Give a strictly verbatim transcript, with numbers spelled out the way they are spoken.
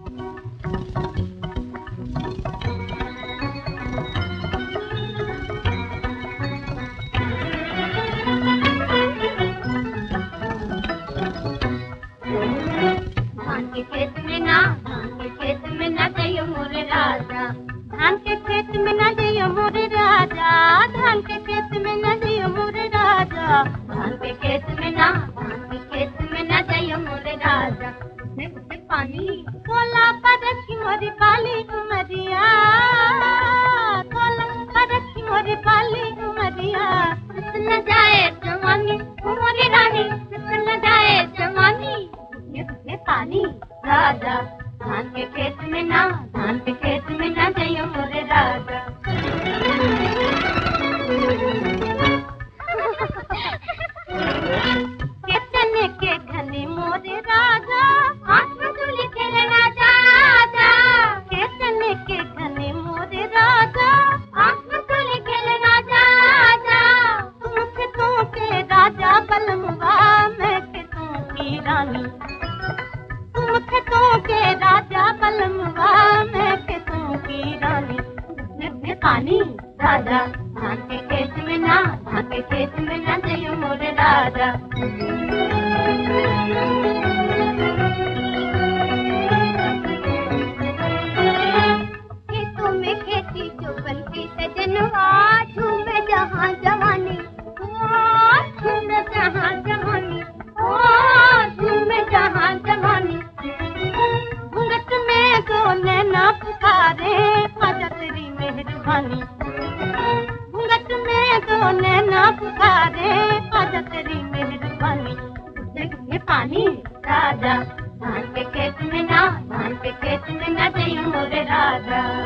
धान के खेत में ना धान के खेत में ना जइयो मोरे राजा, धान के खेत में ना जइयो मोरे राजा, धान के खेत में ना जइयो मोरे राजा, धान के खेत में ना धान के खेत में ना जइयो मोरे राजा। उसने उसने पानी तोला पर रखी मोरी पाली उमरिया, तोला पर रखी मोरी पाली उमरिया, न जाए जवानी मोरी रानी, न जाए जवानी। उसने पानी राजा, धान के खेत में ना धान के खेत में ना जइयो मोरे राजा। के चने के घने मोरे राजा, हाथ में चूली खेलना जाजा, के चने के घने मोरे राजा, हाथ में चूली खेलना जाजा। तुम खेतों के राजा बलमुआ, मैं खेतों की रानी, तुम खेतों के राजा बलमुआ, मैं खेतों की रानी। उसने पानी राजा, धान के खेत में ना धान के खेत में ना जइयो मोरे राजा। खेतों में खेती जो बनती सजनवा, झूमे जहाँ जवानी, झूमे जहाँ जवानी, झूमे जहाँ जवानी। घूंघट में दो नैना पुकारे, ख्वाजा तेरी मेहरबानी, घूंघट में दो नैना पुकारे, ख्वाजा तेरी मेहरबानी। उसने पानी राजा, धान के खेत में ना धान के खेत में ना जइयो मोरे राजा।